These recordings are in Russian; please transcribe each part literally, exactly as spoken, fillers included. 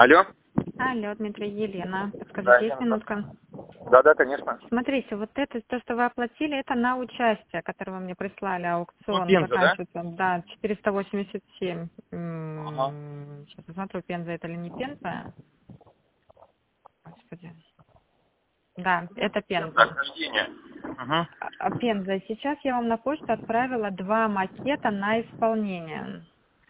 Алло? Алло, Дмитрий, Елена. Подскажите, Да, есть Елена. минутка? Да, да, конечно. Смотрите, вот это, то, что вы оплатили, это на участие, которое вы мне прислали, Ну, аукцион, Пенза, да? заканчивается, да, четыреста восемьдесят семь. Ага. М, Сейчас посмотрю, Пенза это или не Пенза. Господи. Да, это Пенза, Пенза. ограждение. Угу. А а Пенза, сейчас я вам на почту отправила два макета на исполнение.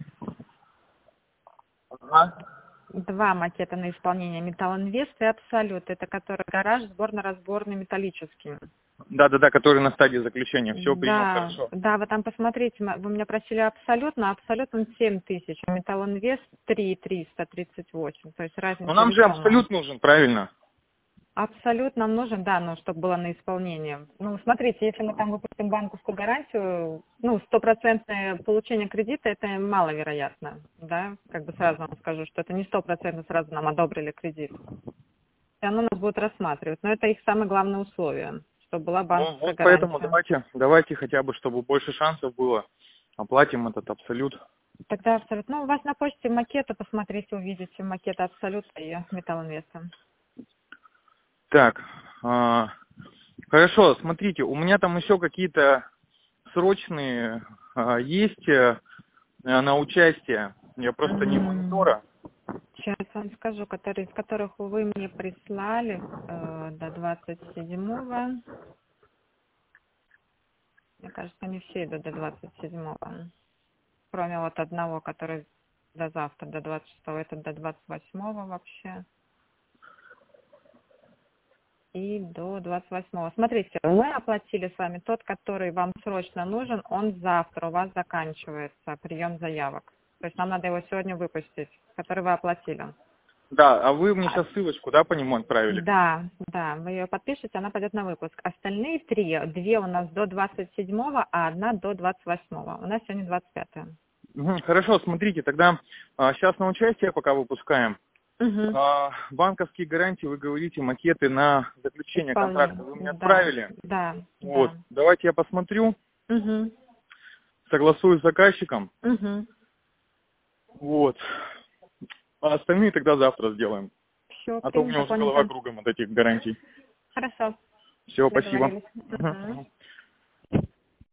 Ага. Два макета на исполнение. Металлинвест и Абсолют. Это который гараж сборно-разборный металлический. Да, да, да, который на стадии заключения. Все принял Да, хорошо. да, вы там посмотрите, м- вы меня просили абсолютно, абсолютно семь тысяч, а металлинвест три триста тридцать восемь, то есть Ну, разница нам же весомая. абсолют нужен, правильно? Абсолют нам нужен, да, ну, чтобы было на исполнение. Ну, смотрите, если мы там выпустим банковскую гарантию, ну, стопроцентное получение кредита, это маловероятно, да, как бы сразу вам скажу, что это не стопроцентно сразу нам одобрили кредит. И оно нас будет рассматривать, но это их самое главное условие, чтобы была Ну, банковская вот поэтому гарантия. давайте, давайте хотя бы, чтобы больше шансов было, оплатим этот абсолют. Тогда абсолютно. Ну, у вас на почте макеты, посмотрите, увидите макеты Абсолюта и Металлинвеста. Так, а, хорошо, смотрите, у меня там еще какие-то срочные а, есть э, на участие. Я просто не монитора. Сейчас вам скажу, которые, из которых вы мне прислали э, до двадцать седьмого. Мне кажется, они все идут до двадцать седьмого. Кроме вот одного, который до завтра, до двадцать шестого, это до двадцать восьмого вообще. И до двадцать восьмого. Смотрите, мы оплатили с вами тот, который вам срочно нужен, он завтра у вас заканчивается, прием заявок. То есть нам надо его сегодня выпустить, который вы оплатили. Да, а вы мне А, сейчас ссылочку, да, по нему отправили? да, да, вы ее подпишете, она пойдет на выпуск. Остальные три, две у нас до двадцать седьмого, а одна до двадцать восьмого. У нас сегодня двадцать пятое. Мгм, хорошо, смотрите, тогда а, сейчас на участие пока выпускаем. Угу. А, банковские гарантии, вы говорите, макеты на заключение контракта Исполнение. вы мне Да, отправили. да, Вот, да. давайте я посмотрю, Угу. согласую с заказчиком. Угу. Вот. А остальные тогда завтра сделаем. Все, А то у меня принято, уже голова понято. кругом от этих гарантий. Хорошо. Все, спасибо. Договорились. Мгм, Угу. мгм.